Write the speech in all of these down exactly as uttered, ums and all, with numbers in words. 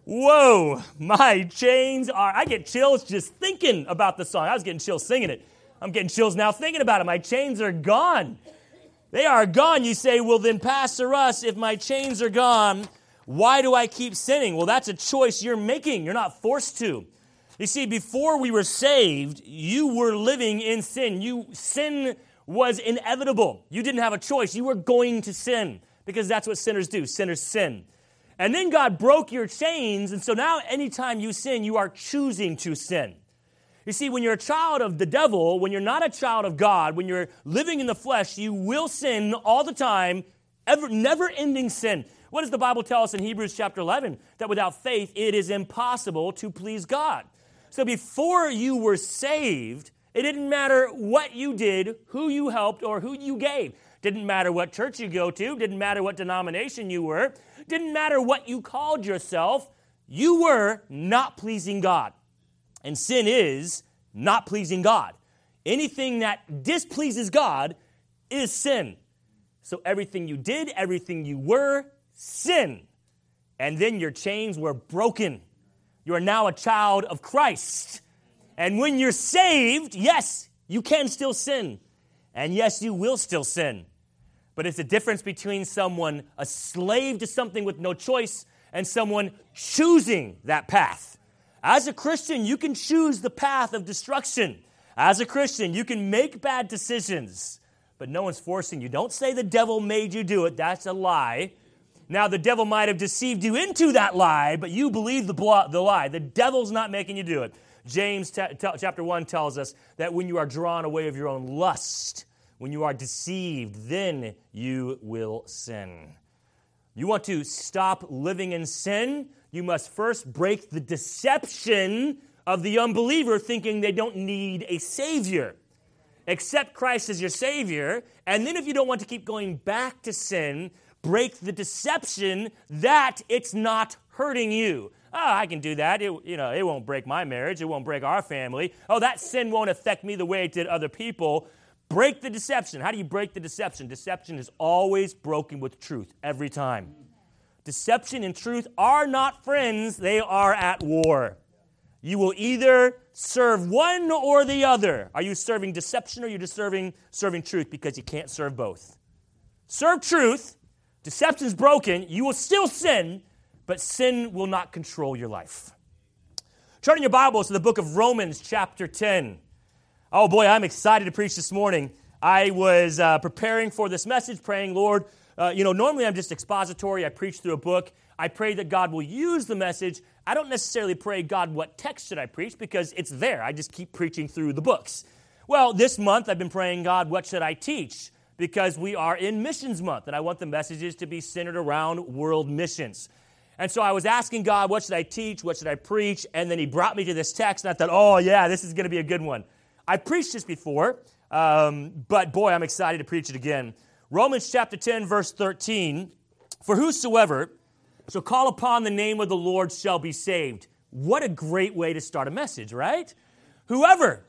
Whoa, my chains are, I get chills just thinking about the song. I was getting chills singing it. I'm getting chills now thinking about it. My chains are gone. They are gone. You say, well, then, Pastor Russ, if my chains are gone, why do I keep sinning? Well, that's a choice you're making. You're not forced to. You see, before we were saved, you were living in sin. You sin was inevitable. You didn't have a choice. You were going to sin because that's what sinners do. Sinners sin. And then God broke your chains, and so now anytime you sin, you are choosing to sin. You see, when you're a child of the devil, when you're not a child of God, when you're living in the flesh, you will sin all the time, ever, never-ending sin. What does the Bible tell us in Hebrews chapter eleven? That without faith, it is impossible to please God. So before you were saved, it didn't matter what you did, who you helped, or who you gave. Didn't matter what church you go to. Didn't matter what denomination you were. Didn't matter what you called yourself. You were not pleasing God. And sin is not pleasing God. Anything that displeases God is sin. So everything you did, everything you were, sin. And then your chains were broken. You are now a child of Christ. And when you're saved, yes, you can still sin. And yes, you will still sin. But it's the difference between someone a slave to something with no choice and someone choosing that path. As a Christian, you can choose the path of destruction. As a Christian, you can make bad decisions, but no one's forcing you. Don't say the devil made you do it. That's a lie. Now, the devil might have deceived you into that lie, but you believe the, blo- the lie. The devil's not making you do it. James t- t- chapter one tells us that when you are drawn away of your own lust, when you are deceived, then you will sin. You want to stop living in sin? You must first break the deception of the unbeliever thinking they don't need a Savior. Accept Christ as your Savior, and then if you don't want to keep going back to sin, break the deception that it's not hurting you. Oh, I can do that. It, you know, it won't break my marriage. It won't break our family. Oh, that sin won't affect me the way it did other people. Break the deception. How do you break the deception? Deception is always broken with truth, every time. Deception and truth are not friends. They are at war. You will either serve one or the other. Are you serving deception or are you just serving, serving truth? Because you can't serve both. Serve truth. Deception's broken. You will still sin, but sin will not control your life. Turn in your Bibles to the book of Romans chapter ten. Oh boy, I'm excited to preach this morning. I was uh, preparing for this message, praying, Lord, uh, you know, normally I'm just expository. I preach through a book. I pray that God will use the message. I don't necessarily pray, God, what text should I preach? Because it's there. I just keep preaching through the books. Well, this month I've been praying, God, what should I teach? Because we are in Missions Month, and I want the messages to be centered around world missions. And so I was asking God, what should I teach? What should I preach? And then he brought me to this text, and I thought, oh, yeah, this is going to be a good one. I preached this before, um, but boy, I'm excited to preach it again. Romans chapter ten, verse thirteen, for whosoever shall call upon the name of the Lord shall be saved. What a great way to start a message, right? Whoever,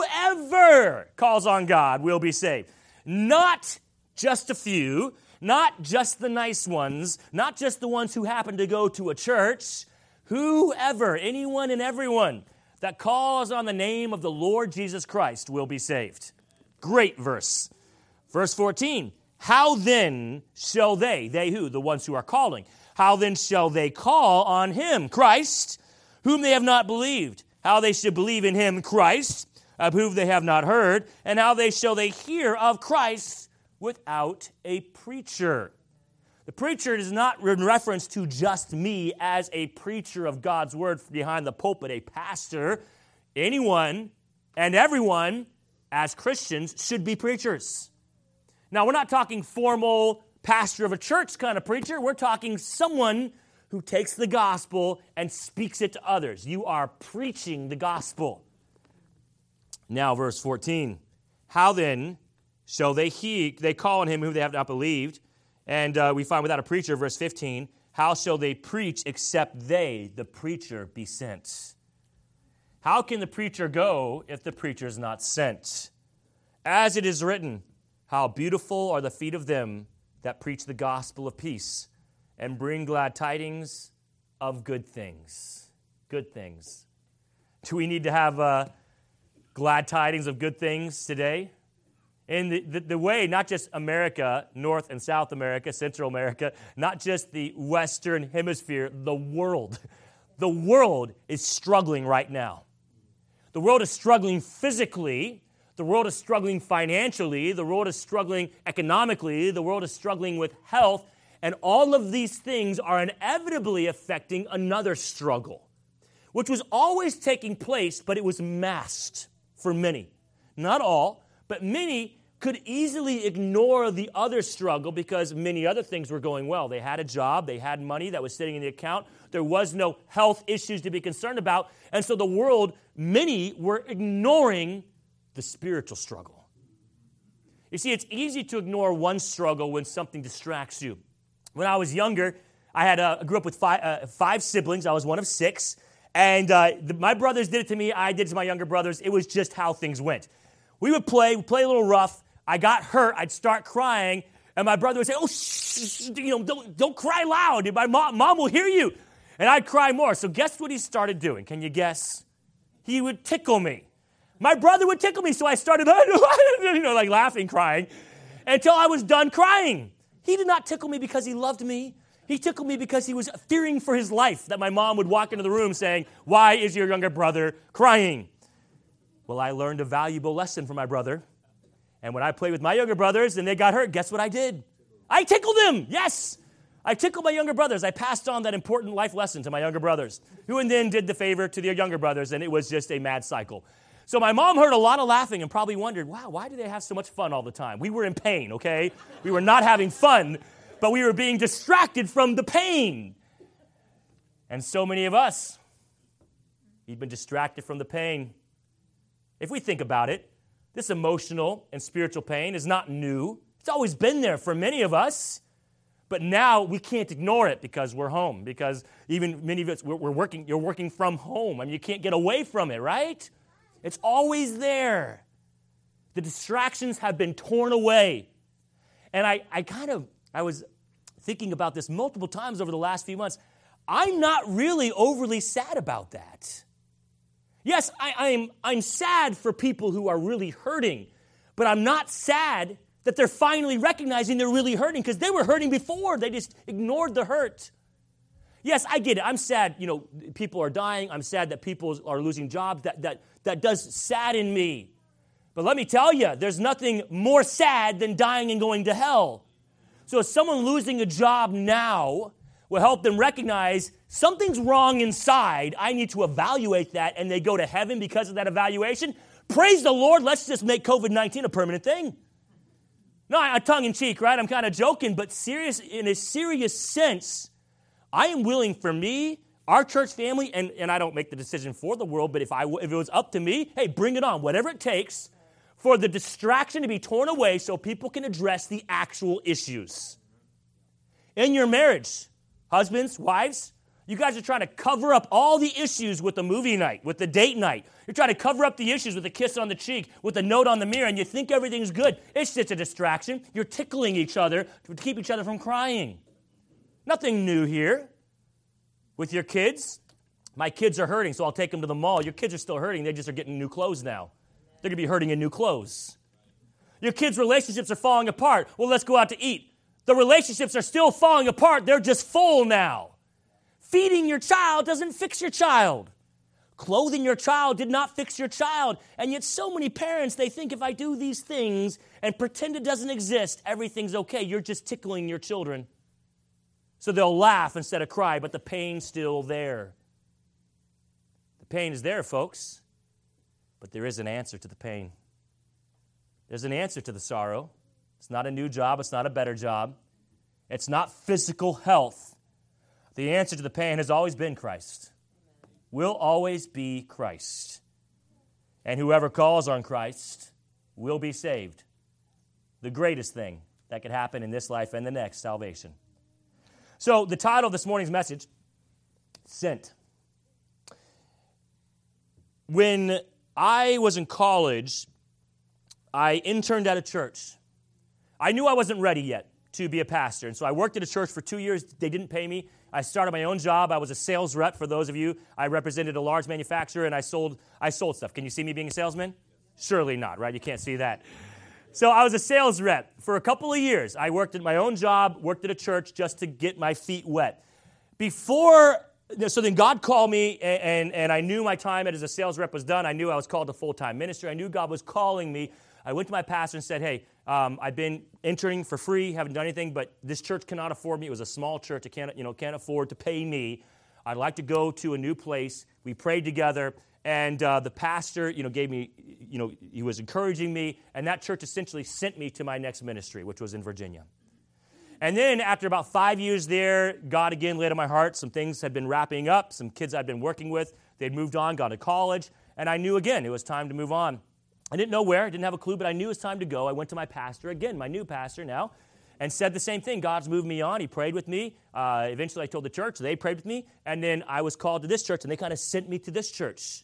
whoever calls on God will be saved. Not just a few, not just the nice ones, not just the ones who happen to go to a church. Whoever, anyone and everyone that calls on the name of the Lord Jesus Christ will be saved. Great verse. Verse fourteen, how then shall they, they who, the ones who are calling, how then shall they call on him, Christ, whom they have not believed? How they should believe in him, Christ, of whom they have not heard, and how they shall they hear of Christ without a preacher. The preacher is not in reference to just me as a preacher of God's word behind the pulpit, a pastor. Anyone and everyone as Christians should be preachers. Now, we're not talking formal pastor of a church kind of preacher. We're talking someone who takes the gospel and speaks it to others. You are preaching the gospel. Now, verse fourteen. How then shall they hear, they call on him whom they have not believed? And uh, we find without a preacher, verse fifteen, how shall they preach except they, the preacher, be sent? How can the preacher go if the preacher is not sent? As it is written, how beautiful are the feet of them that preach the gospel of peace and bring glad tidings of good things. Good things. Do we need to have uh, glad tidings of good things today? In the, the, the way, not just America, North and South America, Central America, not just the Western Hemisphere, the world. The world is struggling right now. The world is struggling physically. The world is struggling financially. The world is struggling economically. The world is struggling with health. And all of these things are inevitably affecting another struggle, which was always taking place, but it was masked for many. Not all, but many could easily ignore the other struggle because many other things were going well. They had a job, they had money that was sitting in the account, there was no health issues to be concerned about, and so the world, many were ignoring the spiritual struggle. You see, it's easy to ignore one struggle when something distracts you. When I was younger, I had uh, I grew up with five, uh, five siblings. I was one of six, and uh, the, my brothers did it to me, I did it to my younger brothers. It was just how things went. We would play, we'd play a little rough. I got hurt, I'd start crying, and my brother would say, oh, shh, shh, you know, don't, don't cry loud. My mom, mom will hear you. And I'd cry more. So guess what he started doing? Can you guess? He would tickle me. My brother would tickle me, so I started, you know, like laughing, crying, until I was done crying. He did not tickle me because he loved me. He tickled me because he was fearing for his life that my mom would walk into the room saying, why is your younger brother crying? Well, I learned a valuable lesson from my brother. And when I played with my younger brothers and they got hurt, guess what I did? I tickled them. Yes. I tickled my younger brothers. I passed on that important life lesson to my younger brothers, who and then did the favor to their younger brothers, and it was just a mad cycle. So my mom heard a lot of laughing and probably wondered, wow, why do they have so much fun all the time? We were in pain, okay? We were not having fun, but we were being distracted from the pain. And so many of us, we've been distracted from the pain. If we think about it, this emotional and spiritual pain is not new. It's always been there for many of us. But now we can't ignore it because we're home. Because even many of us, we're, we're working, you're working from home. I mean, you can't get away from it, right? It's always there. The distractions have been torn away. And I, I kind of, I was thinking about this multiple times over the last few months. I'm not really overly sad about that. Yes, I, I'm, I'm sad for people who are really hurting, but I'm not sad that they're finally recognizing they're really hurting because they were hurting before. They just ignored the hurt. Yes, I get it. I'm sad, you know, people are dying. I'm sad that people are losing jobs. That, that, that does sadden me. But let me tell you, there's nothing more sad than dying and going to hell. So if someone losing a job now will help them recognize something's wrong inside, I need to evaluate that, and they go to heaven because of that evaluation, praise the Lord, let's just make covid nineteen a permanent thing. No, I, tongue-in-cheek, right? I'm kind of joking, but serious in a serious sense, I am willing for me, our church family, and, and I don't make the decision for the world, but if I if it was up to me, hey, bring it on, whatever it takes, for the distraction to be torn away so people can address the actual issues. In your marriage, husbands, wives, you guys are trying to cover up all the issues with the movie night, with the date night. You're trying to cover up the issues with a kiss on the cheek, with a note on the mirror, and you think everything's good. It's just a distraction. You're tickling each other to keep each other from crying. Nothing new here. With your kids, my kids are hurting, so I'll take them to the mall. Your kids are still hurting. They just are getting new clothes now. They're going to be hurting in new clothes. Your kids' relationships are falling apart. Well, let's go out to eat. The relationships are still falling apart. They're just full now. Feeding your child doesn't fix your child. Clothing your child did not fix your child. And yet so many parents, they think if I do these things and pretend it doesn't exist, everything's okay. You're just tickling your children. So they'll laugh instead of cry, but the pain's still there. The pain is there, folks. But there is an answer to the pain. There's an answer to the sorrow. It's not a new job. It's not a better job. It's not physical health. The answer to the pain has always been Christ. Will always be Christ. And whoever calls on Christ will be saved. The greatest thing that could happen in this life and the next, salvation. So the title of this morning's message, Sent. When I was in college, I interned at a church. I knew I wasn't ready yet to be a pastor, and so I worked at a church for two years. They didn't pay me. I started my own job. I was a sales rep. For those of you, I represented a large manufacturer, and I sold I sold stuff. Can you see me being a salesman? Surely not, right? You can't see that. So I was a sales rep for a couple of years. I worked at my own job, worked at a church just to get my feet wet. Before, so then God called me, and, and, and I knew my time as a sales rep was done. I knew I was called to full-time ministry. I knew God was calling me. I went to my pastor and said, hey, um, I've been interning for free, haven't done anything, but this church cannot afford me. It was a small church. It can't, you know, can't afford to pay me. I'd like to go to a new place. We prayed together, and uh, the pastor, you know, gave me, you know, he was encouraging me, and that church essentially sent me to my next ministry, which was in Virginia. And then after about five years there, God again laid on my heart. Some things had been wrapping up. Some kids I'd been working with, they'd moved on, gone to college, and I knew again it was time to move on. I didn't know where, I didn't have a clue, but I knew it was time to go. I went to my pastor, again, my new pastor now, and said the same thing. God's moved me on. He prayed with me. Uh, eventually, I told the church. They prayed with me. And then I was called to this church, and they kind of sent me to this church.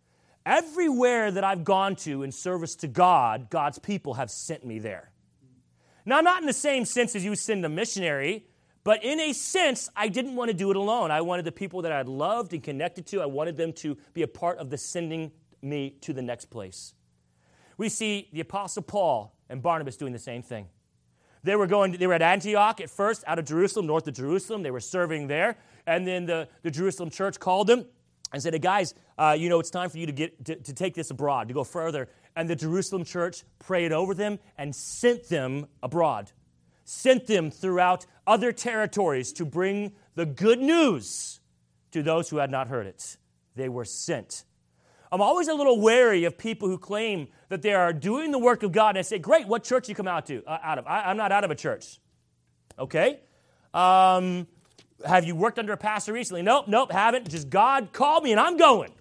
Everywhere that I've gone to in service to God, God's people have sent me there. Now, not in the same sense as you send a missionary, but in a sense, I didn't want to do it alone. I wanted the people that I'd loved and connected to, I wanted them to be a part of the sending me to the next place. We see the Apostle Paul and Barnabas doing the same thing. They were going. They were at Antioch at first, out of Jerusalem, north of Jerusalem. They were serving there, and then the, the Jerusalem church called them and said, hey, guys, uh, you know, it's time for you to get to, to take this abroad, to go further. And the Jerusalem church prayed over them and sent them abroad, sent them throughout other territories to bring the good news to those who had not heard it. They were sent. I'm always a little wary of people who claim that they are doing the work of God. And I say, great, what church you come out to? Uh, out of? I, I'm not out of a church. Okay. Um, have you worked under a pastor recently? Nope, nope, haven't. Just God called me and I'm going.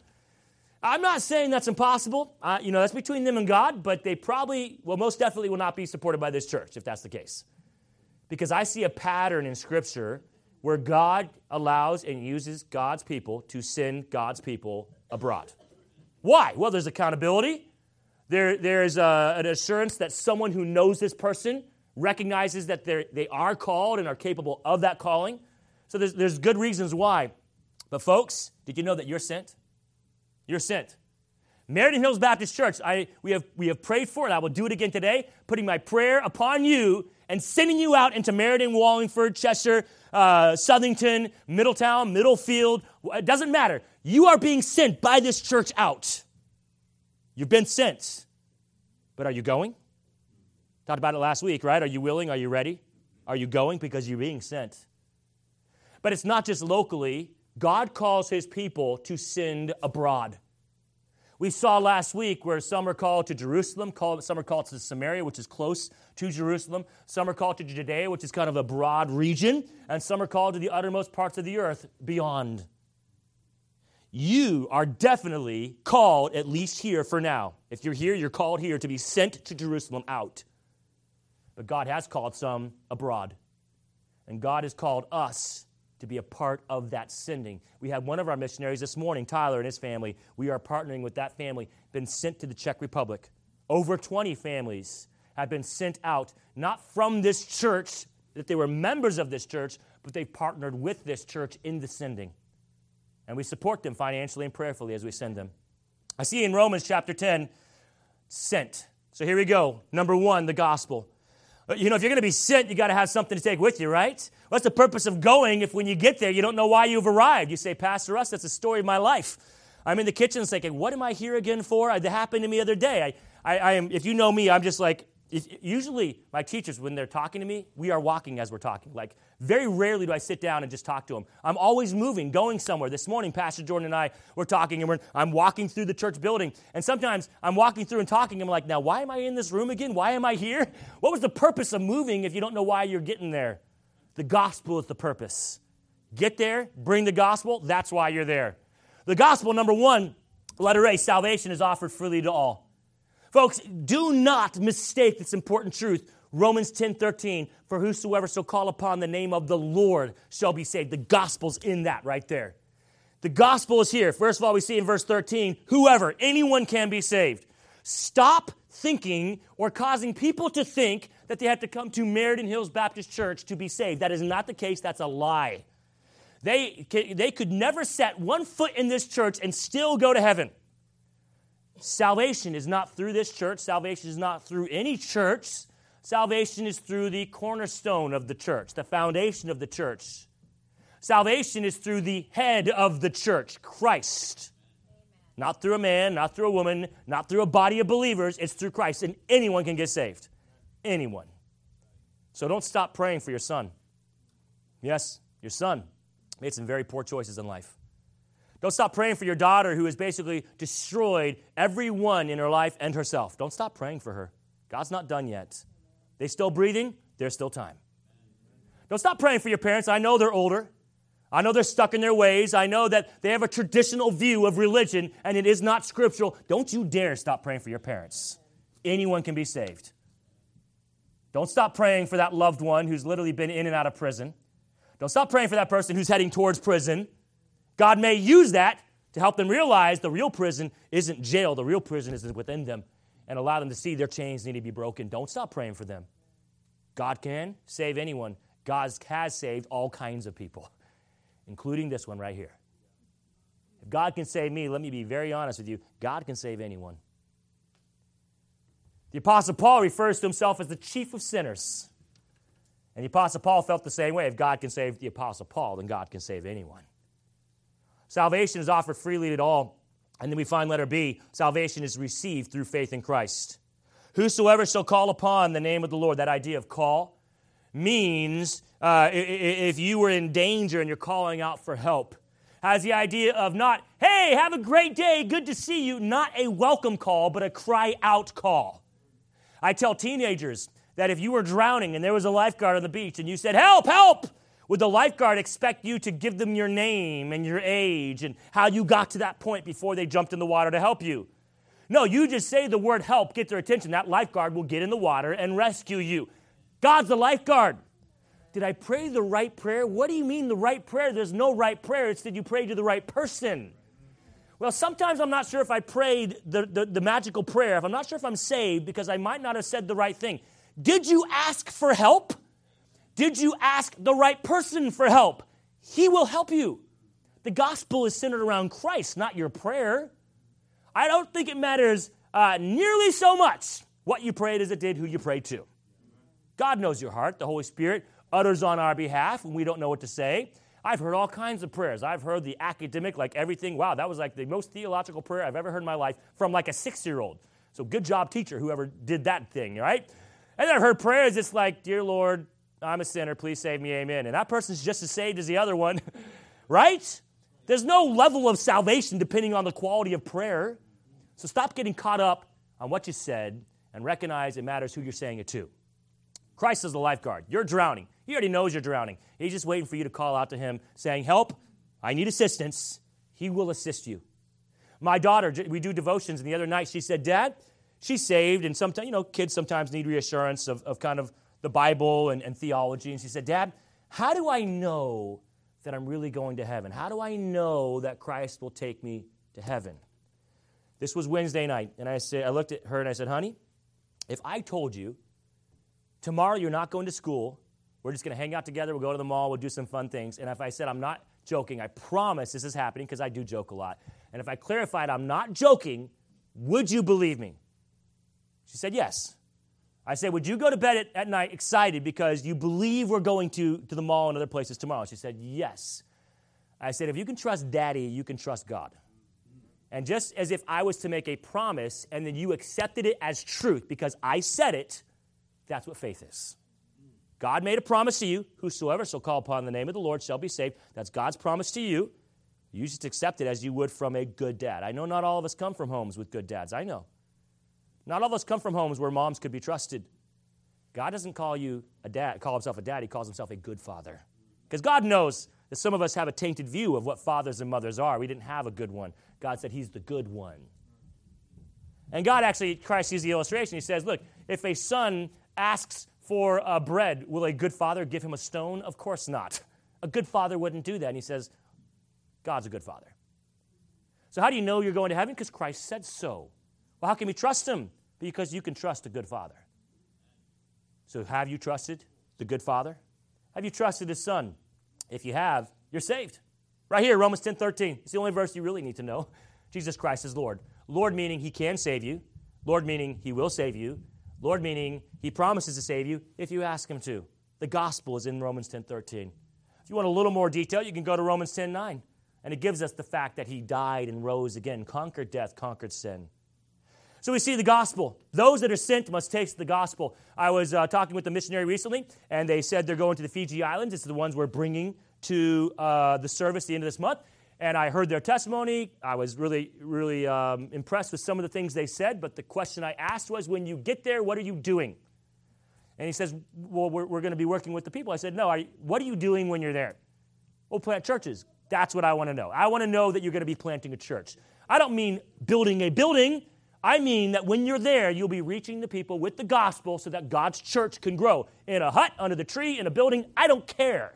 I'm not saying that's impossible. Uh, you know, that's between them and God, but they probably, well, most definitely will not be supported by this church if that's the case. Because I see a pattern in Scripture where God allows and uses God's people to send God's people abroad. Why? Well, there's accountability. There, there's a, an assurance that someone who knows this person recognizes that they are called and are capable of that calling. So there's, there's good reasons why. But folks, did you know that you're sent? You're sent. Meriden Hills Baptist Church, I, we, have, we have prayed for it. I will do it again today, putting my prayer upon you and sending you out into Meriden, Wallingford, Cheshire, uh, Southington, Middletown, Middlefield. It doesn't matter. You are being sent by this church out. You've been sent. But are you going? Talked about it last week, right? Are you willing? Are you ready? Are you going? Because you're being sent. But it's not just locally. God calls his people to send abroad. We saw last week where some are called to Jerusalem, some are called to Samaria, which is close to Jerusalem. Some are called to Judea, which is kind of a broad region. And some are called to the uttermost parts of the earth beyond. You are definitely called, at least here for now. If you're here, you're called here to be sent to Jerusalem out. But God has called some abroad. And God has called us to be a part of that sending. We had one of our missionaries this morning, Tyler and his family. We are partnering with that family, been sent to the Czech Republic. Over twenty families have been sent out, not from this church, that they were members of this church, but they've partnered with this church in the sending. And we support them financially and prayerfully as we send them. I see in Romans chapter ten, sent. So here we go. Number one, the gospel. You know, if you're going to be sent, you got to have something to take with you, right? What's the purpose of going if when you get there, you don't know why you've arrived? You say, Pastor Russ, that's the story of my life. I'm in the kitchen thinking, what am I here again for? It happened to me the other day. I, I, I am. If you know me, I'm just like, if, usually my teachers, when they're talking to me, we are walking as we're talking. Like, very rarely do I sit down and just talk to them. I'm always moving, going somewhere. This morning, Pastor Jordan and I were talking, and we're, I'm walking through the church building. And sometimes I'm walking through and talking, and I'm like, now, why am I in this room again? Why am I here? What was the purpose of moving if you don't know why you're getting there? The gospel is the purpose. Get there, bring the gospel, that's why you're there. The gospel, number one, letter A, salvation is offered freely to all. Folks, do not mistake this important truth. Romans ten thirteen, for whosoever shall call upon the name of the Lord shall be saved. The gospel's in that right there. The gospel is here. First of all, we see in verse thirteen, whoever, anyone can be saved. Stop thinking or causing people to think that they have to come to Meriden Hills Baptist Church to be saved. That is not the case. That's a lie. They, they could never set one foot in this church and still go to heaven. Salvation is not through this church. Salvation is not through any church. Salvation is through the cornerstone of the church, the foundation of the church. Salvation is through the head of the church, Christ. Not through a man, not through a woman, not through a body of believers. It's through Christ, and anyone can get saved. Anyone. So don't stop praying for your son. Yes, your son made some very poor choices in life. Don't stop praying for your daughter who has basically destroyed everyone in her life and herself. Don't stop praying for her. God's not done yet. They still breathing, there's still time. Don't stop praying for your parents. I know they're older. I know they're stuck in their ways. I know that they have a traditional view of religion and it is not scriptural. Don't you dare stop praying for your parents. Anyone can be saved. Don't stop praying for that loved one who's literally been in and out of prison. Don't stop praying for that person who's heading towards prison. God may use that to help them realize the real prison isn't jail. The real prison is within them and allow them to see their chains need to be broken. Don't stop praying for them. God can save anyone. God has saved all kinds of people, including this one right here. If God can save me, let me be very honest with you, God can save anyone. The Apostle Paul refers to himself as the chief of sinners. And the Apostle Paul felt the same way. If God can save the Apostle Paul, then God can save anyone. Salvation is offered freely to all. And then we find letter B, salvation is received through faith in Christ. Whosoever shall call upon the name of the Lord, that idea of call, means uh, if you were in danger and you're calling out for help, has the idea of not, hey, have a great day, good to see you, not a welcome call, but a cry out call. I tell teenagers that if you were drowning and there was a lifeguard on the beach and you said, help, help, would the lifeguard expect you to give them your name and your age and how you got to that point before they jumped in the water to help you? No, you just say the word help, get their attention. That lifeguard will get in the water and rescue you. God's the lifeguard. Did I pray the right prayer? What do you mean the right prayer? There's no right prayer. It's did you pray to the right person? Well, sometimes I'm not sure if I prayed the, the, the magical prayer, if I'm not sure if I'm saved because I might not have said the right thing. Did you ask for help? Did you ask the right person for help? He will help you. The gospel is centered around Christ, not your prayer. I don't think it matters uh, nearly so much what you prayed as it did who you prayed to. God knows your heart. The Holy Spirit utters on our behalf when we don't know what to say. I've heard all kinds of prayers. I've heard the academic, like everything. Wow, that was like the most theological prayer I've ever heard in my life from like a six-year-old. So good job, teacher, whoever did that thing, right? And then I've heard prayers, it's like, dear Lord, I'm a sinner, please save me, amen. And that person's just as saved as the other one, right? There's no level of salvation depending on the quality of prayer. So stop getting caught up on what you said and recognize it matters who you're saying it to. Christ is the lifeguard. You're drowning. He already knows you're drowning. He's just waiting for you to call out to him saying, help, I need assistance. He will assist you. My daughter, we do devotions, and the other night she said, Dad, she's saved, and sometimes, you know, kids sometimes need reassurance of, of kind of the Bible and, and theology. And she said, Dad, how do I know that I'm really going to heaven? How do I know that Christ will take me to heaven? This was Wednesday night, and I said, I looked at her and I said, honey, if I told you tomorrow you're not going to school, we're just going to hang out together, we'll go to the mall, we'll do some fun things, and if I said I'm not joking, I promise this is happening because I do joke a lot, and if I clarified I'm not joking, would you believe me? She said yes. I said, would you go to bed at, at night excited because you believe we're going to, to the mall and other places tomorrow? She said yes. I said, if you can trust Daddy, you can trust God. And just as if I was to make a promise and then you accepted it as truth because I said it, that's what faith is. God made a promise to you, whosoever shall call upon the name of the Lord shall be saved. That's God's promise to you. You just accept it as you would from a good dad. I know not all of us come from homes with good dads. I know. Not all of us come from homes where moms could be trusted. God doesn't call you a dad, call himself a dad. He calls himself a good father. Because God knows that some of us have a tainted view of what fathers and mothers are. We didn't have a good one. God said he's the good one. And God actually, Christ used the illustration. He says, look, if a son asks for uh, bread, will a good father give him a stone? Of course not. A good father wouldn't do that. And he says, God's a good father. So how do you know you're going to heaven? Because Christ said so. Well, how can we trust him? Because you can trust a good father. So have you trusted the good father? Have you trusted his son? If you have, you're saved. Right here, Romans ten thirteen. It's the only verse you really need to know. Jesus Christ is Lord. Lord meaning he can save you. Lord meaning he will save you. Lord meaning he promises to save you if you ask him to. The gospel is in Romans ten thirteen. If you want a little more detail, you can go to Romans ten nine. And it gives us the fact that he died and rose again, conquered death, conquered sin. So we see the gospel. Those that are sent must taste the gospel. I was uh, talking with a missionary recently, and they said they're going to the Fiji Islands. It's the ones we're bringing to uh, the service at the end of this month. And I heard their testimony. I was really, really um, impressed with some of the things they said. But the question I asked was, when you get there, what are you doing? And he says, well, we're, we're going to be working with the people. I said, no, are you, what are you doing when you're there? We'll plant churches. That's what I want to know. I want to know that you're going to be planting a church. I don't mean building a building. I mean that when you're there, you'll be reaching the people with the gospel so that God's church can grow. In a hut, under the tree, in a building, I don't care.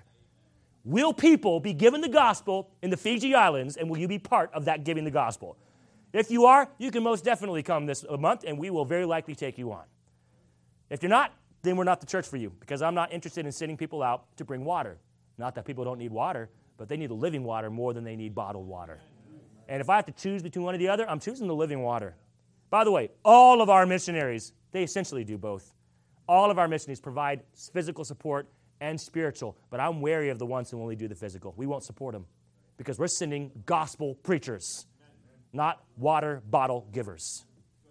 Will people be given the gospel in the Fiji Islands, and will you be part of that giving the gospel? If you are, you can most definitely come this month, and we will very likely take you on. If you're not, then we're not the church for you, because I'm not interested in sending people out to bring water. Not that people don't need water, but they need the living water more than they need bottled water. And if I have to choose between one or the other, I'm choosing the living water. By the way, all of our missionaries, they essentially do both. All of our missionaries provide physical support and spiritual, but I'm wary of the ones who only do the physical. We won't support them because we're sending gospel preachers, not water bottle givers.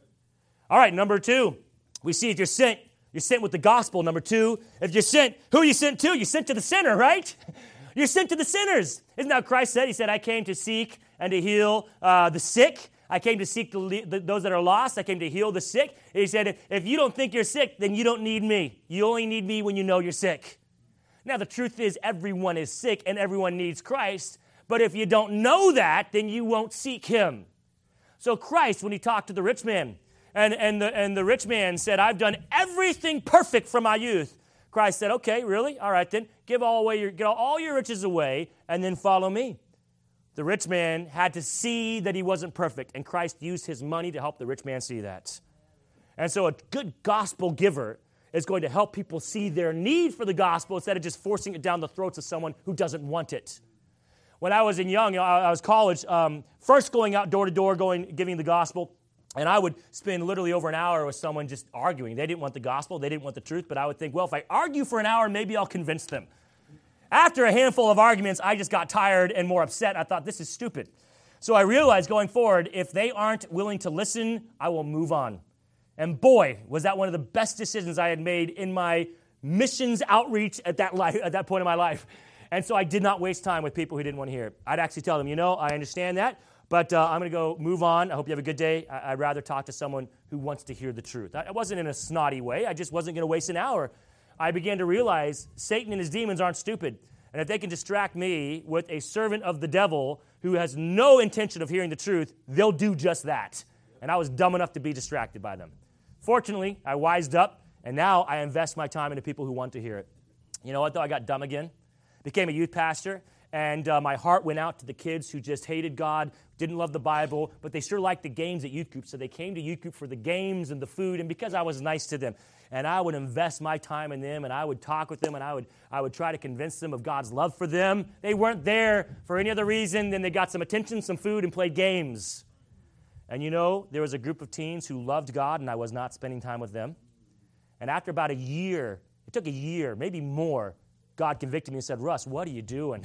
All right, number two, we see if you're sent, you're sent with the gospel. Number two, if you're sent, who are you sent to? You're sent to the sinner, right? You're sent to the sinners. Isn't that what Christ said? He said, I came to seek and to heal uh, the sick. I came to seek the, the, those that are lost. I came to heal the sick. He said, if, if you don't think you're sick, then you don't need me. You only need me when you know you're sick. Now, the truth is everyone is sick and everyone needs Christ. But if you don't know that, then you won't seek him. So Christ, when he talked to the rich man, and, and, the, and the rich man said, I've done everything perfect from my youth. Christ said, okay, really? All right, then. Give all away your, get all your riches away and then follow me. The rich man had to see that he wasn't perfect, and Christ used his money to help the rich man see that. And so a good gospel giver is going to help people see their need for the gospel instead of just forcing it down the throats of someone who doesn't want it. When I was in young, you know, I was college, um, first going out door to door, going giving the gospel, and I would spend literally over an hour with someone just arguing. They didn't want the gospel, they didn't want the truth, but I would think, well, if I argue for an hour, maybe I'll convince them. After a handful of arguments, I just got tired and more upset. I thought, this is stupid. So I realized going forward, if they aren't willing to listen, I will move on. And boy, was that one of the best decisions I had made in my missions outreach at that life, at that point in my life. And so I did not waste time with people who didn't want to hear it. I'd actually tell them, you know, I understand that, but uh, I'm going to go move on. I hope you have a good day. I- I'd rather talk to someone who wants to hear the truth. I wasn't in a snotty way. I just wasn't going to waste an hour. I began to realize Satan and his demons aren't stupid. And if they can distract me with a servant of the devil who has no intention of hearing the truth, they'll do just that. And I was dumb enough to be distracted by them. Fortunately, I wised up, and now I invest my time into people who want to hear it. You know what, though? I got dumb again. Became a youth pastor, and uh, my heart went out to the kids who just hated God, didn't love the Bible, but they sure liked the games at youth group, so they came to youth group for the games and the food, and because I was nice to them. And I would invest my time in them, and I would talk with them, and I would I would try to convince them of God's love for them. They weren't there for any other reason than they got some attention, some food, and played games. And you know, there was a group of teens who loved God, and I was not spending time with them. And after about a year, it took a year, maybe more, God convicted me and said, Russ, what are you doing?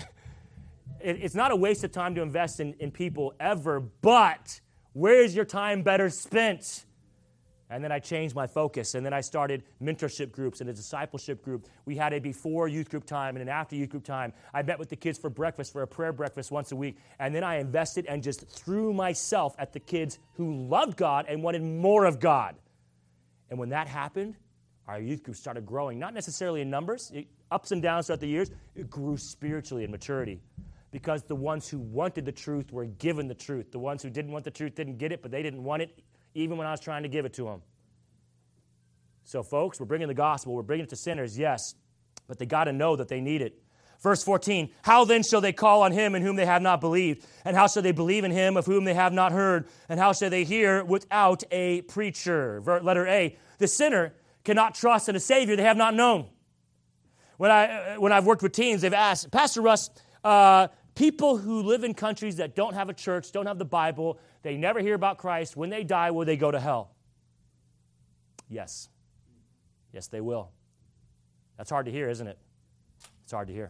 it, it's not a waste of time to invest in, in people ever, but where is your time better spent? And then I changed my focus, and then I started mentorship groups and a discipleship group. We had a before youth group time and an after youth group time. I met with the kids for breakfast, for a prayer breakfast once a week, and then I invested and just threw myself at the kids who loved God and wanted more of God. And when that happened, our youth group started growing, not necessarily in numbers, it, ups and downs throughout the years. It grew spiritually in maturity because the ones who wanted the truth were given the truth. The ones who didn't want the truth didn't get it, but they didn't want it even when I was trying to give it to them. So, folks, we're bringing the gospel. We're bringing it to sinners, yes, but they got to know that they need it. Verse fourteen, how then shall they call on him in whom they have not believed? And how shall they believe in him of whom they have not heard? And how shall they hear without a preacher? Letter A, the sinner cannot trust in a Savior they have not known. When, I, when I've worked with teens, they've asked, Pastor Russ, Uh, people who live in countries that don't have a church, don't have the Bible, they never hear about Christ. When they die, will they go to hell? Yes. Yes, they will. That's hard to hear, isn't it? It's hard to hear.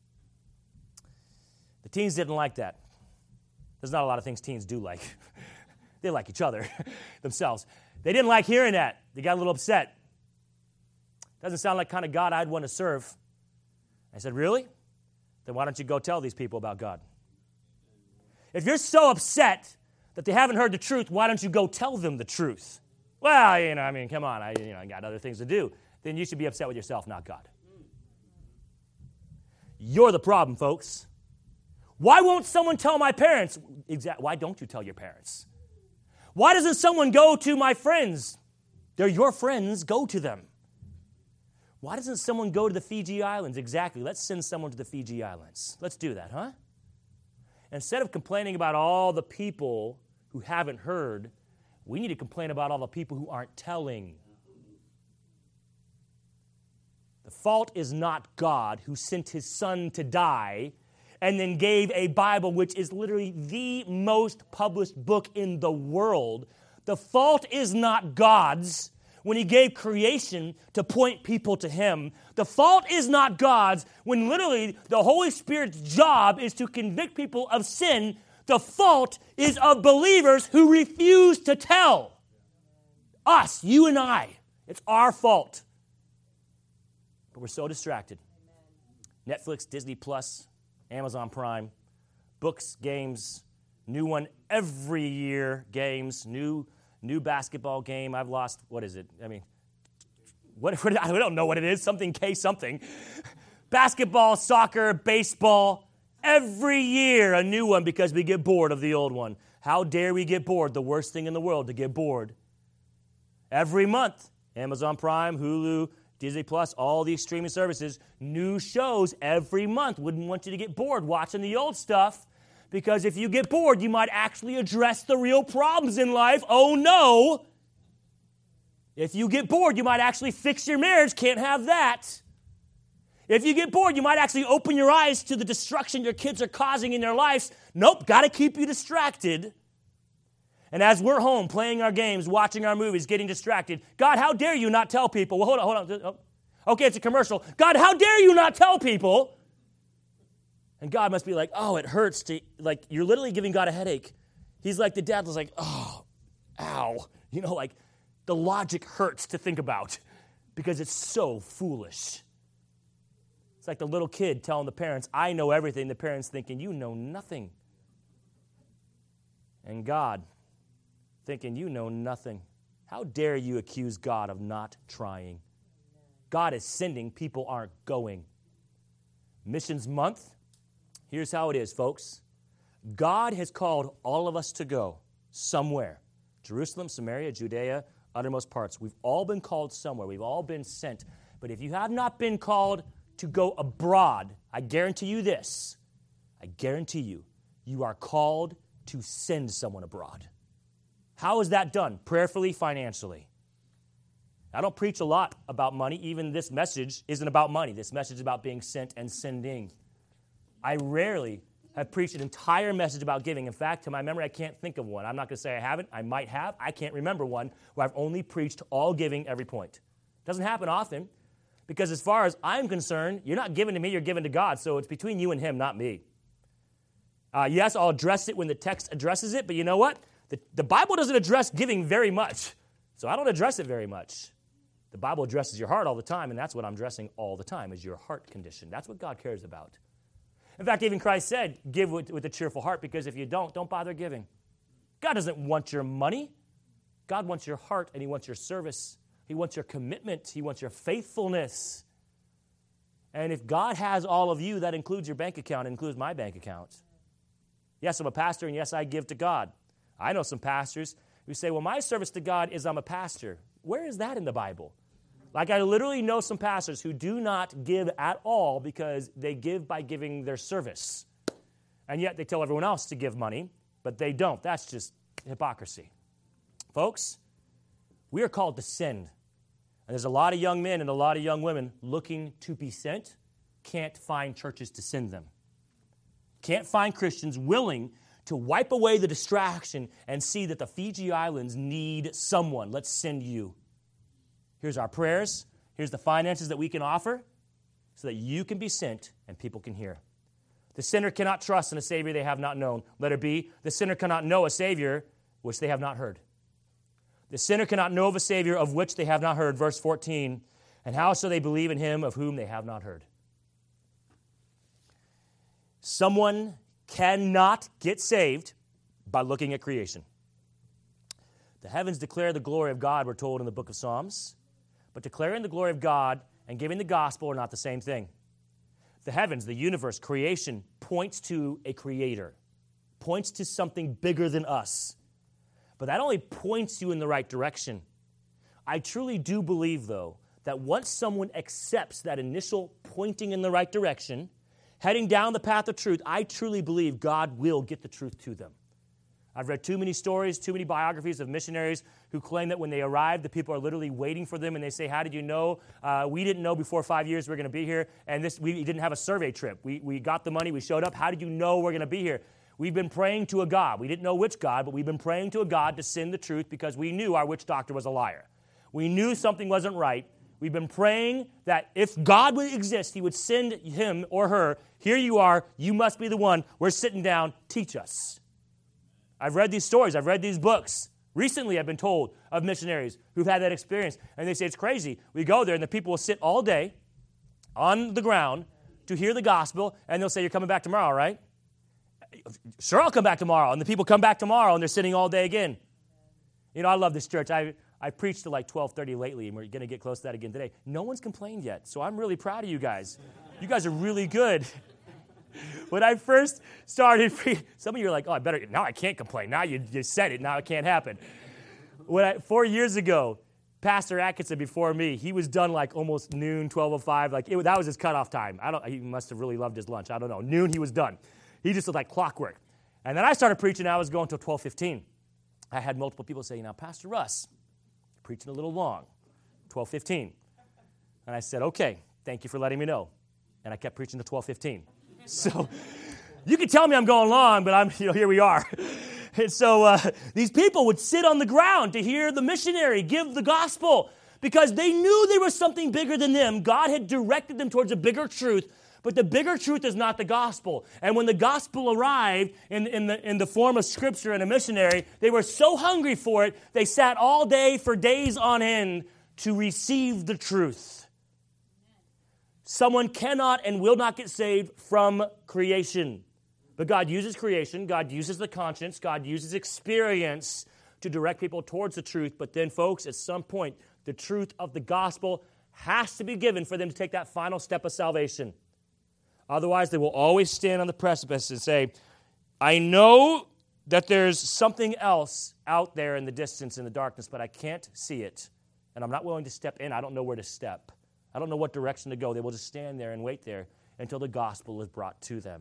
The teens didn't like that. There's not a lot of things teens do like. They like each other themselves. They didn't like hearing that. They got a little upset. Doesn't sound like the kind of God I'd want to serve. I said, really? Then why don't you go tell these people about God? If you're so upset that they haven't heard the truth, why don't you go tell them the truth? Well, you know, I mean, come on, I, you know, I got other things to do. Then you should be upset with yourself, not God. You're the problem, folks. Why won't someone tell my parents? Exactly. Why don't you tell your parents? Why doesn't someone go to my friends? They're your friends. Go to them. Why doesn't someone go to the Fiji Islands? Exactly. Let's send someone to the Fiji Islands. Let's do that, huh? Instead of complaining about all the people who haven't heard, we need to complain about all the people who aren't telling. The fault is not God, who sent his son to die and then gave a Bible which is literally the most published book in the world. The fault is not God's when he gave creation to point people to him. The fault is not God's when literally the Holy Spirit's job is to convict people of sin. The fault is of believers who refuse to tell. Us, you and I. It's our fault. But we're so distracted. Netflix, Disney Plus, Amazon Prime, books, games, new one every year, games, new new basketball game. I've lost, what is it? I mean, what, what I don't know what it is, something K something. Basketball, soccer, baseball, every year a new one because we get bored of the old one. How dare we get bored? The worst thing in the world to get bored. Every month, Amazon Prime, Hulu, Disney Plus, all these streaming services, new shows every month. Wouldn't want you to get bored watching the old stuff, because if you get bored, you might actually address the real problems in life. Oh no! If you get bored, you might actually fix your marriage. Can't have that. If you get bored, you might actually open your eyes to the destruction your kids are causing in their lives. Nope, got to keep you distracted. And as we're home playing our games, watching our movies, getting distracted, God, how dare you not tell people? Well, hold on, hold on. Okay, it's a commercial. God, how dare you not tell people? And God must be like, oh, it hurts to, like, you're literally giving God a headache. He's like, the dad was like, oh, ow. You know, like, the logic hurts to think about because it's so foolish. It's like the little kid telling the parents, I know everything. The parents thinking, you know nothing. And God thinking, you know nothing. How dare you accuse God of not trying? God is sending, people aren't going. Missions month, here's how it is, folks. God has called all of us to go somewhere. Jerusalem, Samaria, Judea, uttermost parts. We've all been called somewhere. We've all been sent. But if you have not been called to go abroad, I guarantee you this. I guarantee you, you are called to send someone abroad. How is that done? Prayerfully, financially. I don't preach a lot about money. Even this message isn't about money. This message is about being sent and sending. I rarely have preached an entire message about giving. In fact, to my memory, I can't think of one. I'm not going to say I haven't. I might have. I can't remember one where I've only preached all giving every point. It doesn't happen often because as far as I'm concerned, you're not giving to me, you're giving to God. So it's between you and him, not me. Uh, yes, I'll address it when the text addresses it, but you know what? The, the Bible doesn't address giving very much, so I don't address it very much. The Bible addresses your heart all the time, and that's what I'm addressing all the time, is your heart condition. That's what God cares about. In fact, even Christ said, give with, with a cheerful heart, because if you don't, don't bother giving. God doesn't want your money. God wants your heart, and he wants your service. He wants your commitment. He wants your faithfulness. And if God has all of you, that includes your bank account, it includes my bank account. Yes, I'm a pastor, and yes, I give to God. I know some pastors who say, well, my service to God is I'm a pastor. Where is that in the Bible? Like, I literally know some pastors who do not give at all because they give by giving their service. And yet they tell everyone else to give money, but they don't. That's just hypocrisy. Folks, we are called to send. And there's a lot of young men and a lot of young women looking to be sent, can't find churches to send them. can't find Christians willing to wipe away the distraction and see that the Fiji Islands need someone. Let's send you. Here's our prayers. Here's the finances that we can offer so that you can be sent and people can hear. The sinner cannot trust in a Savior they have not known. Letter B, the sinner cannot know a Savior which they have not heard. The sinner cannot know of a Savior of which they have not heard. Verse fourteen, and how shall they believe in him of whom they have not heard? Someone cannot get saved by looking at creation. The heavens declare the glory of God, we're told in the book of Psalms. But declaring the glory of God and giving the gospel are not the same thing. The heavens, the universe, creation, points to a creator, points to something bigger than us. But that only points you in the right direction. I truly do believe, though, that once someone accepts that initial pointing in the right direction, heading down the path of truth, I truly believe God will get the truth to them. I've read too many stories, too many biographies of missionaries who claim that when they arrive, the people are literally waiting for them, and they say, how did you know? Uh, we didn't know before five years we were going to be here, and this we didn't have a survey trip. We, we got the money, we showed up. How did you know we're going to be here? We've been praying to a God. We didn't know which God, but we've been praying to a God to send the truth because we knew our witch doctor was a liar. We knew something wasn't right. We've been praying that if God would exist, he would send him or her. Here you are. You must be the one. We're sitting down. Teach us. I've read these stories. I've read these books. Recently, I've been told of missionaries who've had that experience. And they say, it's crazy. We go there, and the people will sit all day on the ground to hear the gospel, and they'll say, you're coming back tomorrow, right? Sure, I'll come back tomorrow. And the people come back tomorrow, and they're sitting all day again. You know, I love this church. I I preached to like twelve thirty lately, and we're going to get close to that again today. No one's complained yet, so I'm really proud of you guys. You guys are really good. When I first started, some of you are like, oh, I better, now I can't complain. Now you, you said it, now it can't happen. When I, four years ago, Pastor Atkinson before me, he was done like almost noon, twelve oh five. Like it, that was his cutoff time. I don't. He must have really loved his lunch. I don't know. Noon, he was done. He just was like clockwork. And then I started preaching, and I was going till twelve fifteen. I had multiple people say, now, Pastor Russ, preaching a little long, twelve fifteen. And I said, okay, thank you for letting me know. And I kept preaching to twelve fifteen. So you can tell me I'm going long, but I'm, you know, here we are. And so uh, these people would sit on the ground to hear the missionary give the gospel because they knew there was something bigger than them. God had directed them towards a bigger truth, but the bigger truth is not the gospel. And when the gospel arrived in, in, the, in the form of scripture and a missionary, they were so hungry for it, they sat all day for days on end to receive the truth. Someone cannot and will not get saved from creation. But God uses creation, God uses the conscience, God uses experience to direct people towards the truth. But then, folks, at some point, the truth of the gospel has to be given for them to take that final step of salvation. Otherwise, they will always stand on the precipice and say, I know that there's something else out there in the distance, in the darkness, but I can't see it. And I'm not willing to step in. I don't know where to step. I don't know what direction to go. They will just stand there and wait there until the gospel is brought to them.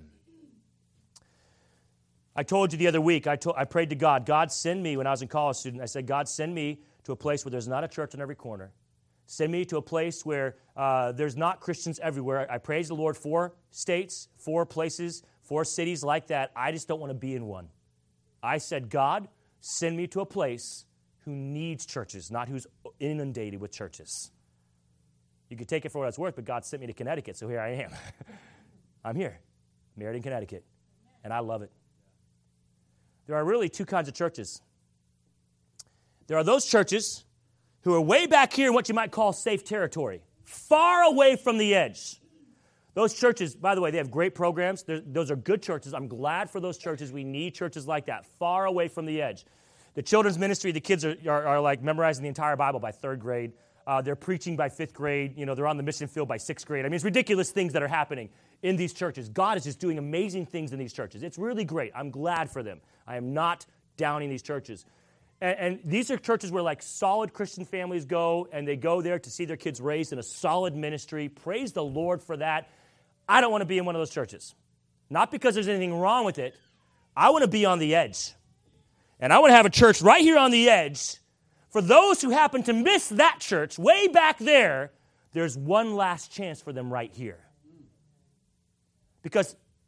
I told you the other week, I, told, I prayed to God, God, send me, when I was a college student, I said, God, send me to a place where there's not a church on every corner. Send me to a place where uh, there's not Christians everywhere. I praise the Lord for states, for places, for cities like that. I just don't want to be in one. I said, God, send me to a place who needs churches, not who's inundated with churches. You could take it for what it's worth, but God sent me to Connecticut, so here I am. I'm here, married in Connecticut, and I love it. There are really two kinds of churches. There are those churches who are way back here in what you might call safe territory, far away from the edge. Those churches, by the way, they have great programs. They're, those are good churches. I'm glad for those churches. We need churches like that, far away from the edge. The children's ministry, the kids are, are, are like memorizing the entire Bible by third grade. Uh, they're preaching by fifth grade. You know, they're on the mission field by sixth grade. I mean, it's ridiculous things that are happening in these churches. God is just doing amazing things in these churches. It's really great. I'm glad for them. I am not downing these churches. And, and these are churches where, like, solid Christian families go, and they go there to see their kids raised in a solid ministry. Praise the Lord for that. I don't want to be in one of those churches. Not because there's anything wrong with it. I want to be on the edge. And I want to have a church right here on the edge. For those who happen to miss that church way back there, there's one last chance for them right here. Because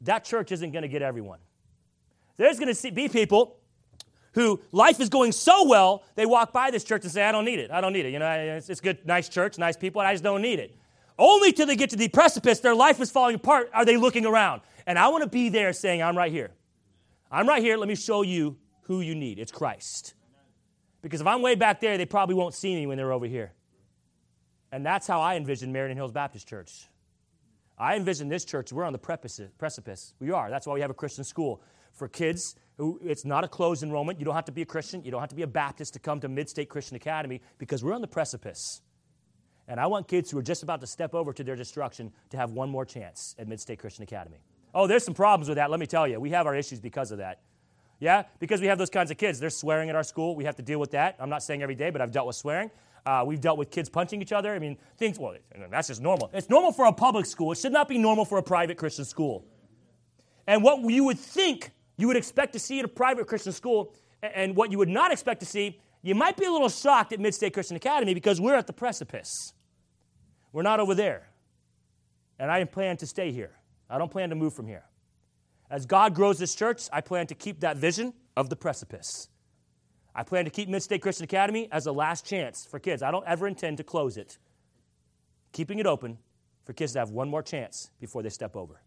that church isn't going to get everyone. There's going to be people who life is going so well, they walk by this church and say, I don't need it. I don't need it. You know, it's, it's good, nice church, nice people, I just don't need it. Only till they get to the precipice, their life is falling apart, are they looking around. And I want to be there saying, I'm right here. I'm right here. Let me show you who you need. It's Christ. Because if I'm way back there, they probably won't see me when they're over here. And that's how I envision Meriden Hills Baptist Church. I envision this church, we're on the precipice. We are. That's why we have a Christian school. For kids, who it's not a closed enrollment. You don't have to be a Christian. You don't have to be a Baptist to come to Mid-State Christian Academy because we're on the precipice. And I want kids who are just about to step over to their destruction to have one more chance at Mid-State Christian Academy. Oh, there's some problems with that, let me tell you. We have our issues because of that. Yeah, because we have those kinds of kids. They're swearing at our school. We have to deal with that. I'm not saying every day, but I've dealt with swearing. Uh, we've dealt with kids punching each other. I mean, things, well, that's just normal. It's normal for a public school. It should not be normal for a private Christian school. And what you would think you would expect to see at a private Christian school, and what you would not expect to see, you might be a little shocked at Mid-State Christian Academy because we're at the precipice. We're not over there. And I plan to stay here. I don't plan to move from here. As God grows this church, I plan to keep that vision of the precipice. I plan to keep Mid-State Christian Academy as a last chance for kids. I don't ever intend to close it. Keeping it open for kids to have one more chance before they step over.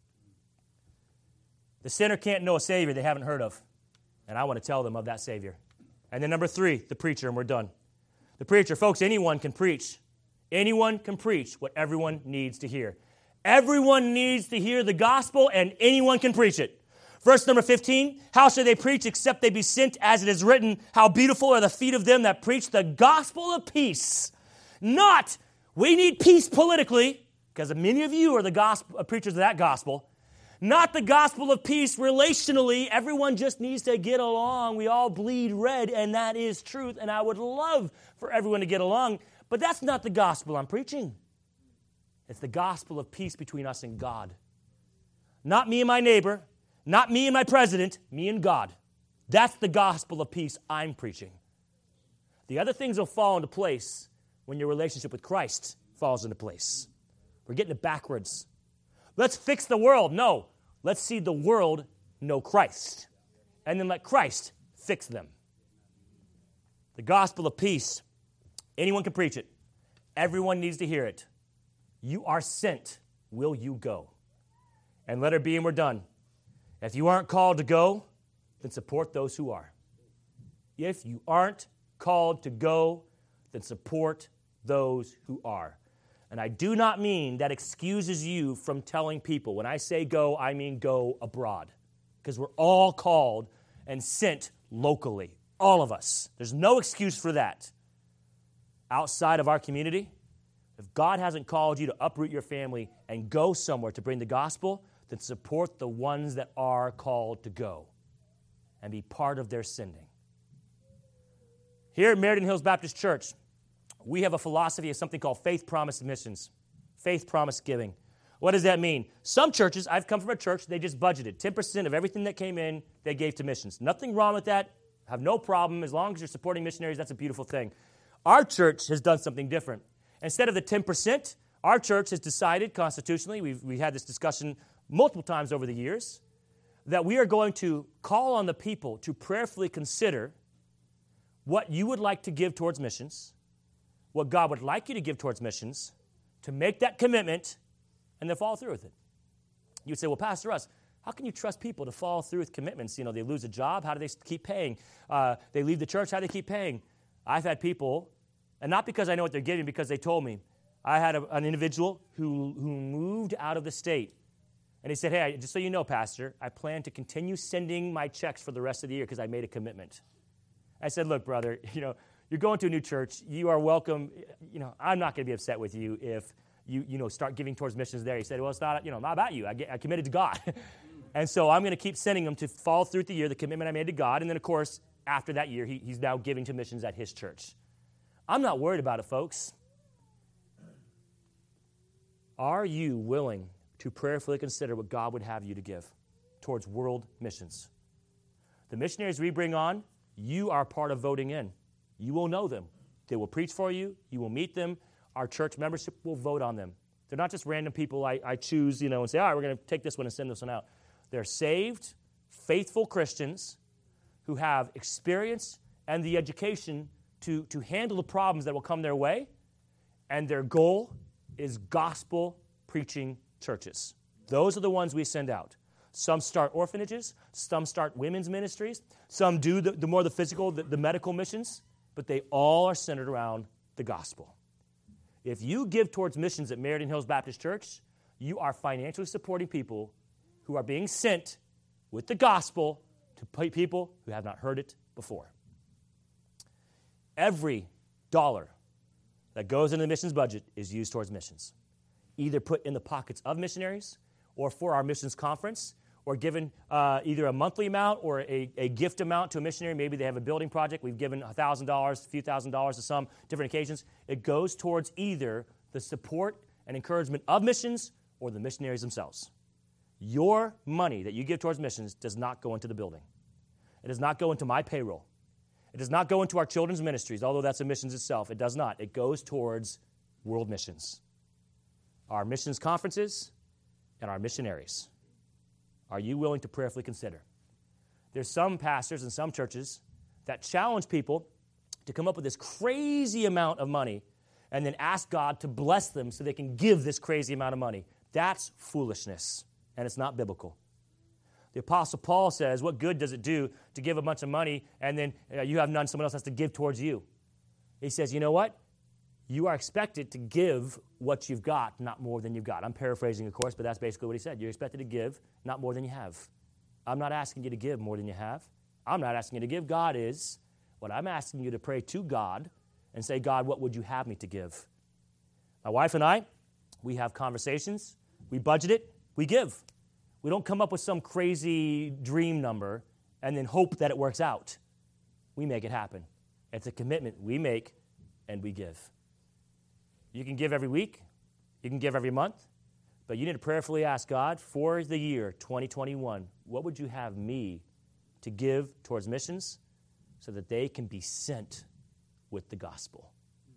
The sinner can't know a Savior they haven't heard of. And I want to tell them of that Savior. And then number three, the preacher, and we're done. The preacher, folks, anyone can preach. Anyone can preach what everyone needs to hear. Everyone needs to hear the gospel, and anyone can preach it. Verse number fifteen, how shall they preach except they be sent as it is written, how beautiful are the feet of them that preach the gospel of peace. Not, we need peace politically, because many of you are the gospel, preachers of that gospel. Not the gospel of peace relationally. Everyone just needs to get along. We all bleed red, and that is truth, and I would love for everyone to get along, but that's not the gospel I'm preaching. It's the gospel of peace between us and God. Not me and my neighbor, not me and my president, me and God. That's the gospel of peace I'm preaching. The other things will fall into place when your relationship with Christ falls into place. We're getting it backwards. Let's fix the world. No, let's see the world know Christ. And then let Christ fix them. The gospel of peace. Anyone can preach it. Everyone needs to hear it. You are sent. Will you go? And let her be, and we're done. If you aren't called to go, then support those who are. If you aren't called to go, then support those who are. And I do not mean that excuses you from telling people. When I say go, I mean go abroad. Because we're all called and sent locally. All of us. There's no excuse for that. Outside of our community, if God hasn't called you to uproot your family and go somewhere to bring the gospel, then support the ones that are called to go and be part of their sending. Here at Meriden Hills Baptist Church, we have a philosophy of something called faith promise missions, faith promise giving. What does that mean? Some churches, I've come from a church, they just budgeted ten percent of everything that came in, they gave to missions. Nothing wrong with that. I have no problem. As long as you're supporting missionaries, that's a beautiful thing. Our church has done something different. Instead of the ten percent, our church has decided constitutionally, we've, we've had this discussion multiple times over the years, that we are going to call on the people to prayerfully consider what you would like to give towards missions, what God would like you to give towards missions, to make that commitment, and then follow through with it. You would say, well, Pastor Russ, how can you trust people to follow through with commitments? You know, they lose a job, how do they keep paying? Uh, they leave the church, how do they keep paying? I've had people, and not because I know what they're giving, because they told me. I had a, an individual who, who moved out of the state, and he said, hey, just so you know, Pastor, I plan to continue sending my checks for the rest of the year because I made a commitment. I said, look, brother, you know, you're going to a new church. You are welcome. You know, I'm not going to be upset with you if you, you know, start giving towards missions there. He said, well, it's not, you know, not about you. I, get, I committed to God. And so I'm going to keep sending them to follow through the year, the commitment I made to God. And then, of course, after that year, he, he's now giving to missions at his church. I'm not worried about it, folks. Are you willing to prayerfully consider what God would have you to give towards world missions? The missionaries we bring on, you are part of voting in. You will know them. They will preach for you. You will meet them. Our church membership will vote on them. They're not just random people I, I choose, you know, and say, all right, we're going to take this one and send this one out. They're saved, faithful Christians who have experience and the education to, to handle the problems that will come their way, and their goal is gospel-preaching churches. Those are the ones we send out. Some start orphanages, some start women's ministries, some do the, the more the physical, the, the medical missions, but they all are centered around the gospel. If you give towards missions at Meriden Hills Baptist Church, you are financially supporting people who are being sent with the gospel to people who have not heard it before. Every dollar that goes into the missions budget is used towards missions, either put in the pockets of missionaries or for our missions conference, or given uh, either a monthly amount or a, a gift amount to a missionary. Maybe they have a building project. We've given one thousand dollars, a few thousand dollars to some different occasions. It goes towards either the support and encouragement of missions or the missionaries themselves. Your money that you give towards missions does not go into the building. It does not go into my payroll. It does not go into our children's ministries, although that's a missions itself. It does not. It goes towards world missions, our missions conferences, and our missionaries. Are you willing to prayerfully consider? There's some pastors and some churches that challenge people to come up with this crazy amount of money and then ask God to bless them so they can give this crazy amount of money. That's foolishness, and it's not biblical. The Apostle Paul says, what good does it do to give a bunch of money and then uh, you have none, someone else has to give towards you? He says, you know what? You are expected to give what you've got, not more than you've got. I'm paraphrasing, of course, but that's basically what he said. You're expected to give not more than you have. I'm not asking you to give more than you have. I'm not asking you to give. God is. What I'm asking you to pray to God and say, God, what would you have me to give? My wife and I, we have conversations. We budget it. We give. We don't come up with some crazy dream number and then hope that it works out. We make it happen. It's a commitment we make and we give. You can give every week. You can give every month. But you need to prayerfully ask God for the year twenty twenty-one, what would you have me to give towards missions so that they can be sent with the gospel?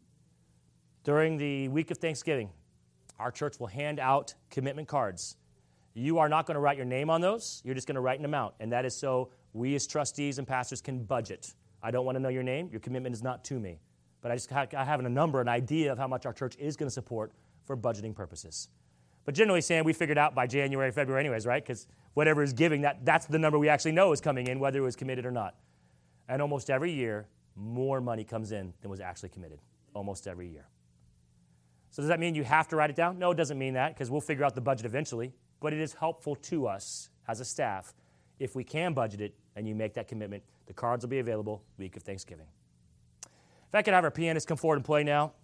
During the week of Thanksgiving, our church will hand out commitment cards. You are not going to write your name on those. You're just going to write an amount. And that is so we as trustees and pastors can budget. I don't want to know your name. Your commitment is not to me. But I just have, I have a number, an idea of how much our church is going to support for budgeting purposes. But generally, Sam, we figured out by January, February anyways, right? Because whatever is giving, that, that's the number we actually know is coming in, whether it was committed or not. And almost every year, more money comes in than was actually committed. Almost every year. So does that mean you have to write it down? No, it doesn't mean that, because we'll figure out the budget eventually. But it is helpful to us as a staff if we can budget it and you make that commitment. The cards will be available week of Thanksgiving. If I could have our pianist come forward and play now.